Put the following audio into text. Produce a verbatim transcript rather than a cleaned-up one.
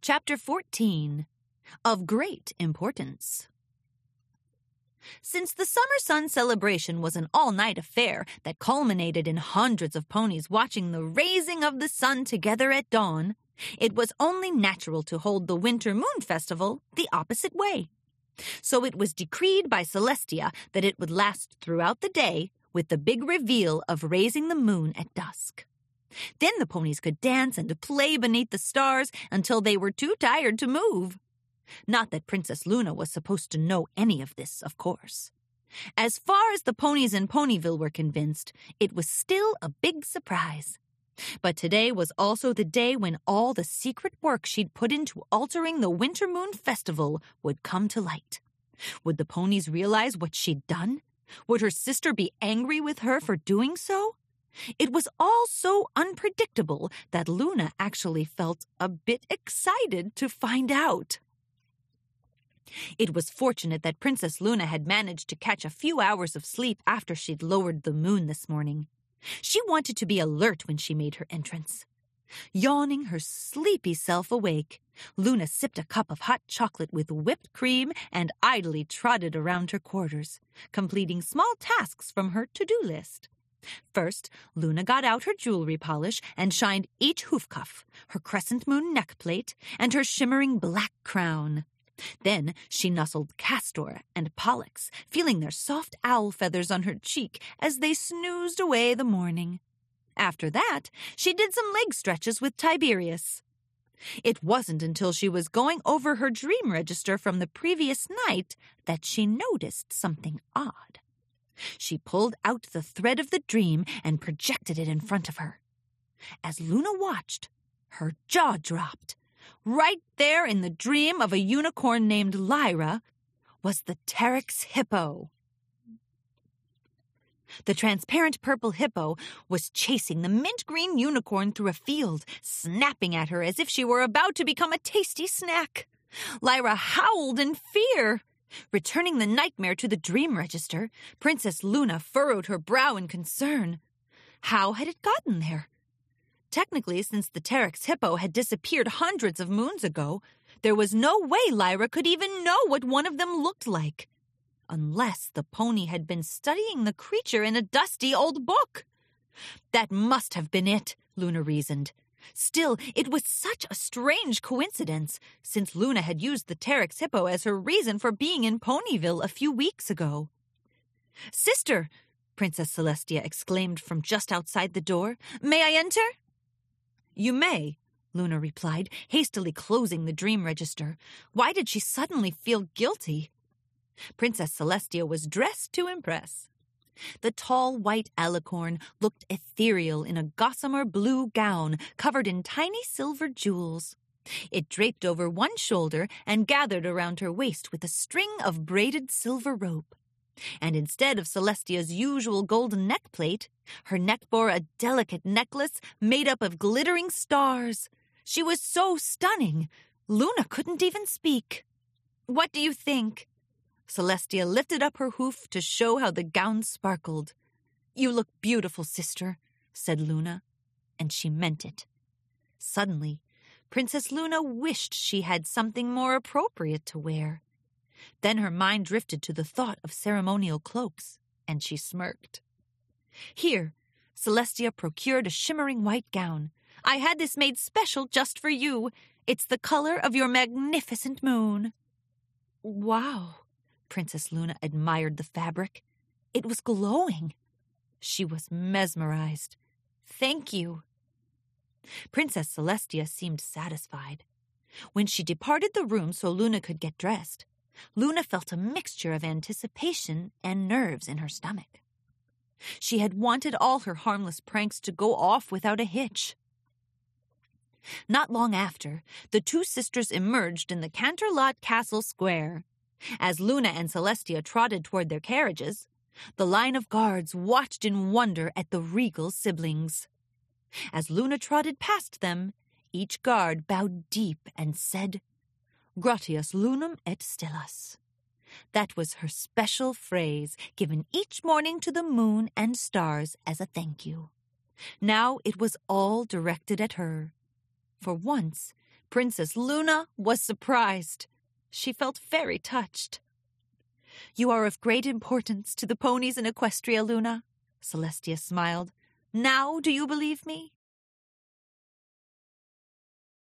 Chapter fourteen. Of Great Importance. Since the Summer Sun celebration was an all-night affair that culminated in hundreds of ponies watching the raising of the sun together at dawn, it was only natural to hold the Winter Moon Festival the opposite way. So it was decreed by Celestia that it would last throughout the day, with the big reveal of raising the moon at dusk. Then the ponies could dance and play beneath the stars until they were too tired to move. Not that Princess Luna was supposed to know any of this, of course. As far as the ponies in Ponyville were convinced, it was still a big surprise. But today was also the day when all the secret work she'd put into altering the Winter Moon Festival would come to light. Would the ponies realize what she'd done? Would her sister be angry with her for doing so? It was all so unpredictable that Luna actually felt a bit excited to find out. It was fortunate that Princess Luna had managed to catch a few hours of sleep after she'd lowered the moon this morning. She wanted to be alert when she made her entrance. Yawning her sleepy self awake, Luna sipped a cup of hot chocolate with whipped cream and idly trotted around her quarters, completing small tasks from her to-do list. First, Luna got out her jewelry polish and shined each hoof cuff, her crescent moon neck plate, and her shimmering black crown. Then she nuzzled Castor and Pollux, feeling their soft owl feathers on her cheek as they snoozed away the morning. After that, she did some leg stretches with Tiberius. It wasn't until she was going over her dream register from the previous night that she noticed something odd. She pulled out the thread of the dream and projected it in front of her. As Luna watched, her jaw dropped. Right there in the dream of a unicorn named Lyra was the Teryx hippo. The transparent purple hippo was chasing the mint-green unicorn through a field, snapping at her as if she were about to become a tasty snack. Lyra howled in fear. Returning the nightmare to the dream register, Princess Luna furrowed her brow in concern. How had it gotten there? Technically, since the Teryx hippo had disappeared hundreds of moons ago, there was no way Lyra could even know what one of them looked like. Unless the pony had been studying the creature in a dusty old book. That must have been it, Luna reasoned. Still, it was such a strange coincidence, since Luna had used the Teryx hippo as her reason for being in Ponyville a few weeks ago. "Sister," Princess Celestia exclaimed from just outside the door, "may I enter?" "You may," Luna replied, hastily closing the dream register. Why did she suddenly feel guilty? Princess Celestia was dressed to impress. The tall white alicorn looked ethereal in a gossamer blue gown covered in tiny silver jewels. It draped over one shoulder and gathered around her waist with a string of braided silver rope. And instead of Celestia's usual golden neck plate, her neck bore a delicate necklace made up of glittering stars. She was so stunning, Luna couldn't even speak. "What do you think?" Celestia lifted up her hoof to show how the gown sparkled. "You look beautiful, sister," said Luna, and she meant it. Suddenly, Princess Luna wished she had something more appropriate to wear. Then her mind drifted to the thought of ceremonial cloaks, and she smirked. "Here," Celestia procured a shimmering white gown. "I had this made special just for you. It's the color of your magnificent moon." Wow, Princess Luna admired the fabric. It was glowing. She was mesmerized. "Thank you." Princess Celestia seemed satisfied. When she departed the room so Luna could get dressed, Luna felt a mixture of anticipation and nerves in her stomach. She had wanted all her harmless pranks to go off without a hitch. Not long after, the two sisters emerged in the Canterlot Castle Square. As Luna and Celestia trotted toward their carriages, the line of guards watched in wonder at the regal siblings. As Luna trotted past them, each guard bowed deep and said, "Gratias lunam et stellas." That was her special phrase, given each morning to the moon and stars as a thank you. Now it was all directed at her. For once, Princess Luna was surprised. She felt very touched. "You are of great importance to the ponies in Equestria, Luna," Celestia smiled. "Now do you believe me?"